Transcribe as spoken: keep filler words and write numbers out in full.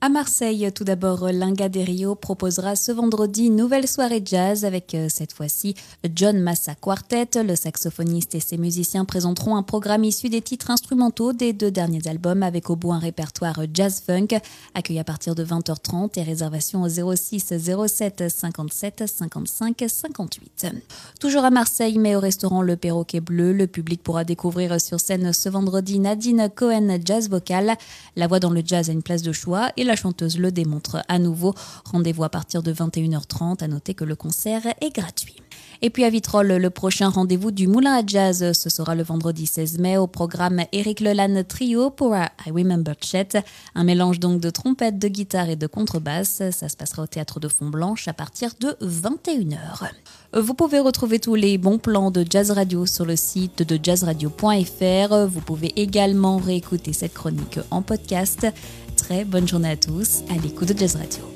À Marseille, tout d'abord, l'Inga des Rio proposera ce vendredi une nouvelle soirée jazz avec euh, cette fois-ci John Massa Quartet. Le saxophoniste et ses musiciens présenteront un programme issu des titres instrumentaux des deux derniers albums avec au bout un répertoire jazz-funk. Accueilli à partir de vingt heures trente et réservation au zéro six zéro sept cinquante-sept cinquante-cinq cinquante-huit. Toujours à Marseille, mais au restaurant Le Perroquet Bleu, le public pourra découvrir sur scène ce vendredi Nadine Cohen Jazz Vocal. La voix dans le jazz a une place de choix et la La chanteuse le démontre à nouveau. Rendez-vous à partir de vingt et une heures trente. À noter que le concert est gratuit. Et puis à Vitrolles, le prochain rendez-vous du Moulin à Jazz, ce sera le vendredi seize mai au programme Eric Lelanne Trio pour I Remember Chet. Un mélange donc de trompette, de guitare et de contrebasse. Ça se passera au Théâtre de Font-Blanche à partir de vingt et une heures. Vous pouvez retrouver tous les bons plans de Jazz Radio sur le site de jazz radio point f r. Vous pouvez également réécouter cette chronique en podcast. Très bonne journée à tous à l'écoute de Jazz Radio.